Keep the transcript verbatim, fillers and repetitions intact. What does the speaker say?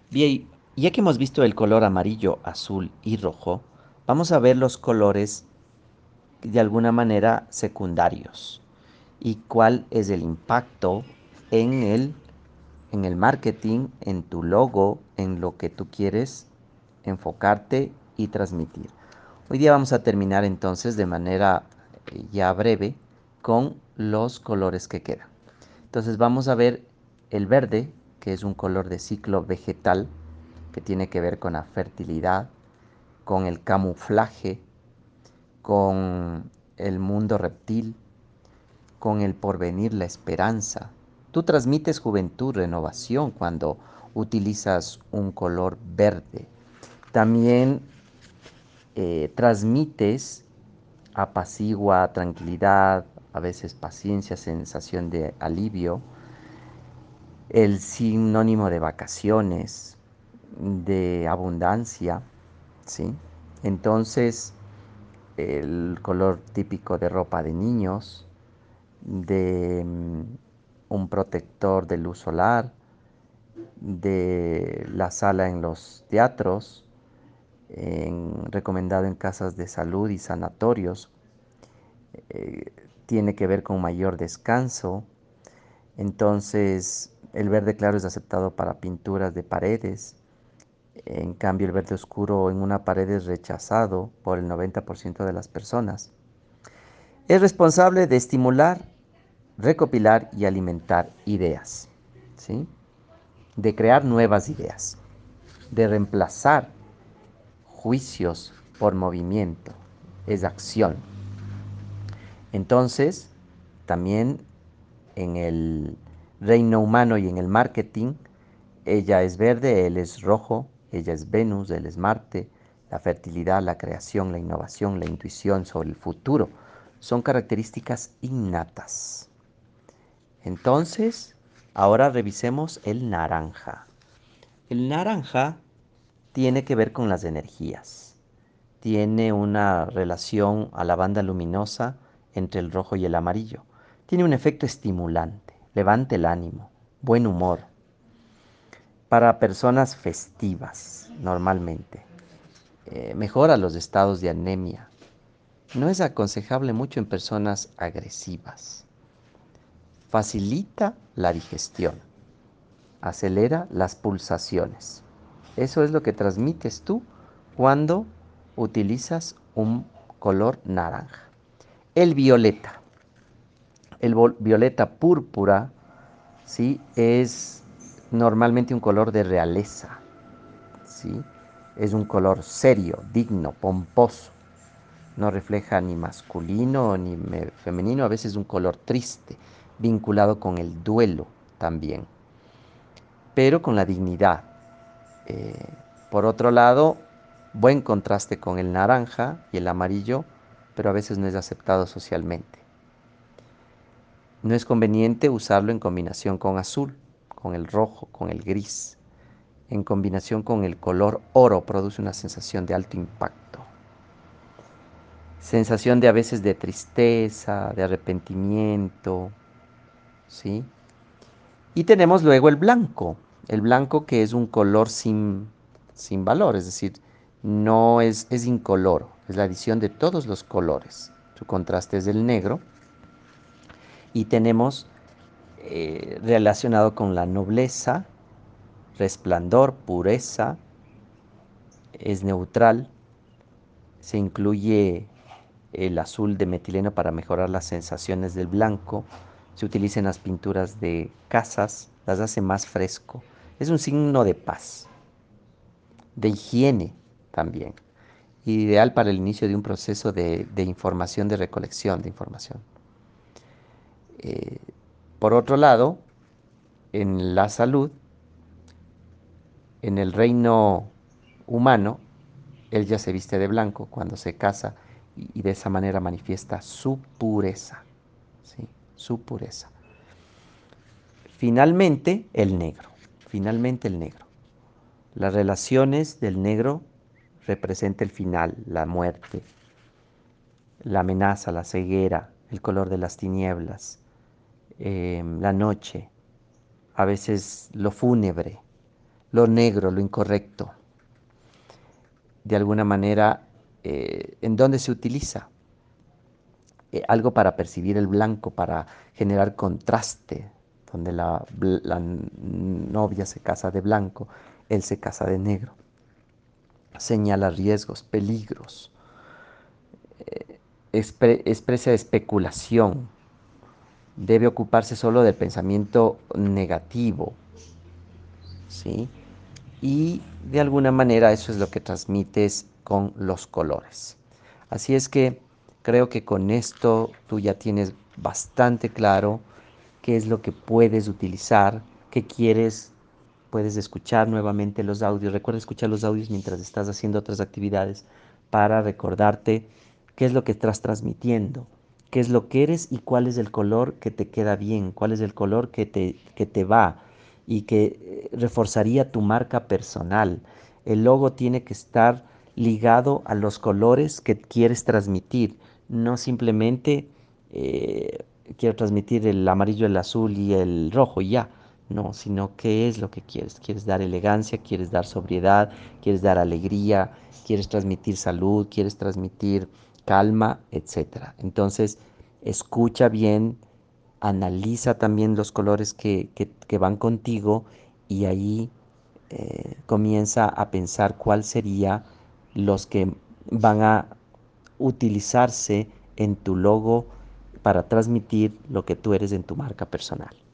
Bien, ya que hemos visto el color amarillo, azul y rojo, vamos a ver los colores de alguna manera secundarios y cuál es el impacto en el, en el marketing, en tu logo, en lo que tú quieres enfocarte y transmitir. Hoy día vamos a terminar entonces de manera eh, ya breve con los colores que quedan. Entonces vamos a ver el verde, que es un color de ciclo vegetal, que tiene que ver con la fertilidad, con el camuflaje, con el mundo reptil, con el porvenir, la esperanza. Tú transmites juventud, renovación cuando utilizas un color verde. También eh, transmites apacigua, tranquilidad, a veces paciencia, sensación de alivio, el sinónimo de vacaciones, de abundancia, ¿sí? Entonces, el color típico de ropa de niños, de mm, un protector de luz solar, de la sala en los teatros, en- recomendado en casas de salud y sanatorios, eh, tiene que ver con mayor descanso. Entonces, el verde claro es aceptado para pinturas de paredes. En cambio, el verde oscuro en una pared es rechazado por el noventa por ciento de las personas. Es responsable de estimular, recopilar y alimentar ideas, ¿sí? De crear nuevas ideas, de reemplazar juicios por movimiento, es acción. Entonces, también en el reino humano y en el marketing, ella es verde, él es rojo, ella es Venus, él es Marte, la fertilidad, la creación, la innovación, la intuición sobre el futuro, son características innatas. Entonces, ahora revisemos el naranja. El naranja tiene que ver con las energías. Tiene una relación a la banda luminosa entre el rojo y el amarillo. Tiene un efecto estimulante, levanta el ánimo, buen humor. Para personas festivas, normalmente. Eh, mejora los estados de anemia. No es aconsejable mucho en personas agresivas. Facilita la digestión. Acelera las pulsaciones. Eso es lo que transmites tú cuando utilizas un color naranja. El violeta. El violeta púrpura, ¿sí? Es normalmente un color de realeza, ¿sí? Es un color serio, digno, pomposo. No refleja ni masculino ni femenino, a veces un color triste, vinculado con el duelo también, pero con la dignidad. Eh, por otro lado, buen contraste con el naranja y el amarillo, pero a veces no es aceptado socialmente. No es conveniente usarlo en combinación con azul, con el rojo, con el gris. En combinación con el color oro produce una sensación de alto impacto. Sensación de a veces de tristeza, de arrepentimiento, ¿sí? Y tenemos luego el blanco, el blanco que es un color sin, sin valor, es decir, no es, es incoloro, es la adición de todos los colores. Su contraste es el negro y tenemos eh, relacionado con la nobleza, resplandor, pureza, es neutral, se incluye el azul de metileno para mejorar las sensaciones del blanco, se utiliza en las pinturas de casas, las hace más fresco. Es un signo de paz, de higiene también, ideal para el inicio de un proceso de, de información, de recolección de información. Eh, por otro lado, en la salud, en el reino humano, él ya se viste de blanco cuando se casa y, y de esa manera manifiesta su pureza, ¿sí? Su pureza. Finalmente, el negro. Finalmente, el negro. Las relaciones del negro representan el final, la muerte, la amenaza, la ceguera, el color de las tinieblas, eh, la noche, a veces lo fúnebre, lo negro, lo incorrecto. De alguna manera, eh, ¿en dónde se utiliza? Eh, algo para percibir el blanco, para generar contraste, donde la, la novia se casa de blanco, él se casa de negro. Señala riesgos, peligros, expre expresa especulación, debe ocuparse solo del pensamiento negativo, ¿sí? Y de alguna manera eso es lo que transmites con los colores. Así es que creo que con esto tú ya tienes bastante claro qué es lo que puedes utilizar, qué quieres. Puedes escuchar nuevamente los audios. Recuerda escuchar los audios mientras estás haciendo otras actividades para recordarte qué es lo que estás transmitiendo, qué es lo que eres y cuál es el color que te queda bien, cuál es el color que te, que te va y que eh, reforzaría tu marca personal. El logo tiene que estar ligado a los colores que quieres transmitir, no simplemente eh, quiero transmitir el amarillo, el azul y el rojo y ya. No, sino qué es lo que quieres. ¿Quieres dar elegancia? ¿Quieres dar sobriedad? ¿Quieres dar alegría? ¿Quieres transmitir salud? ¿Quieres transmitir calma? Etcétera. Entonces, escucha bien, analiza también los colores que, que, que van contigo y ahí eh, comienza a pensar cuál sería los que van a utilizarse en tu logo para transmitir lo que tú eres en tu marca personal.